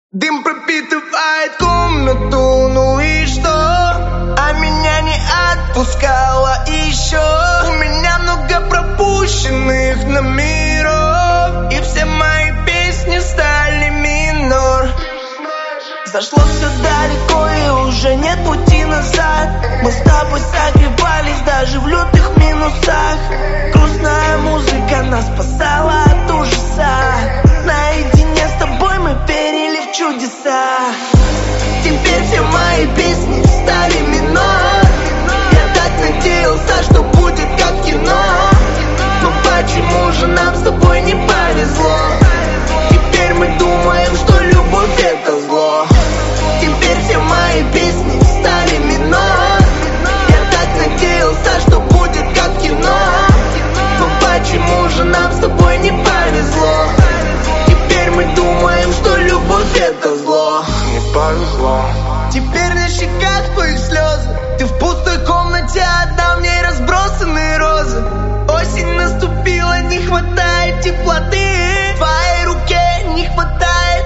Дым пропитывает комнату, ну и что? А меня не отпускало еще. У меня много пропущенных номеров, и все мои песни стали минор. Зашло все далеко и уже нет пути назад. Мы с тобой согревались даже в лютых минусах. Грустная музыка нас спасала от ужаса. Наедине с тобой мы верили в чудеса. Теперь все мои песни стали минор. Я так надеялся, что будет как в кино. Но почему же нам с тобой не повезло? Теперь мы думаем, что любовь это зло. Теперь все мои песни стали минор. Я так надеялся, что будет как в кино. Но почему же нам с тобой не повезло? Теперь мы думаем, что любовь это зло. Не повезло. Теперь на щеках твоих слезы. Ты в пустой комнате одна, в ней разбросаны розы. Осень наступила, не хватает теплоты. В твоей руке не хватает